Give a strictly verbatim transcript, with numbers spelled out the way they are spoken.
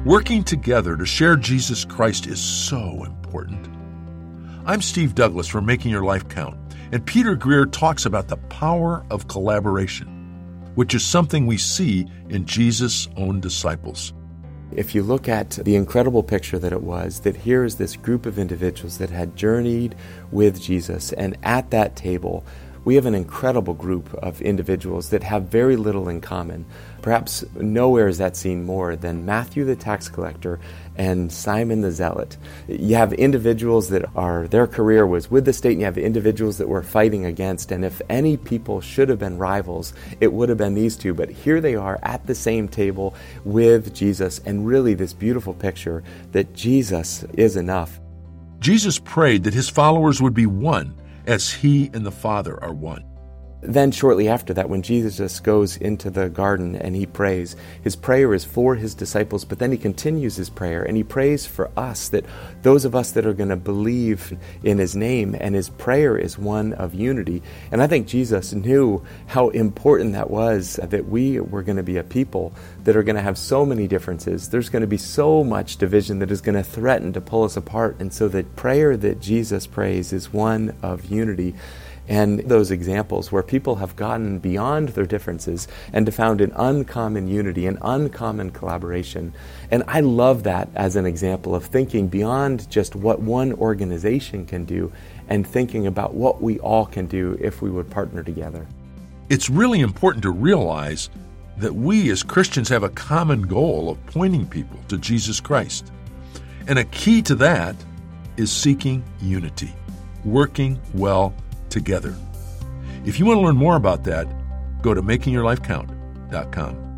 Working together to share Jesus Christ is so important. I'm Steve Douglas from Making Your Life Count, and Peter Greer talks about the power of collaboration, which is something we see in Jesus' own disciples. If you look at the incredible picture that it was, that here is this group of individuals that had journeyed with Jesus, and at that table, we have an incredible group of individuals that have very little in common. Perhaps nowhere is that seen more than Matthew the tax collector and Simon the zealot. You have individuals that are, their career was with the state, and you have individuals that were fighting against, and if any people should have been rivals, it would have been these two. But here they are at the same table with Jesus, and really this beautiful picture that Jesus is enough. Jesus prayed that his followers would be one, as he and the Father are one. Then shortly after that, when Jesus goes into the garden and he prays, his prayer is for his disciples, but then he continues his prayer and he prays for us, that those of us that are going to believe in his name, and his prayer is one of unity. And I think Jesus knew how important that was, that we were going to be a people that are going to have so many differences. There's going to be so much division that is going to threaten to pull us apart. And so the prayer that Jesus prays is one of unity. And those examples where people have gotten beyond their differences and found an uncommon unity, an uncommon collaboration. And I love that as an example of thinking beyond just what one organization can do and thinking about what we all can do if we would partner together. It's really important to realize that we as Christians have a common goal of pointing people to Jesus Christ. And a key to that is seeking unity, working well together. If you want to learn more about that, go to making your life count dot com.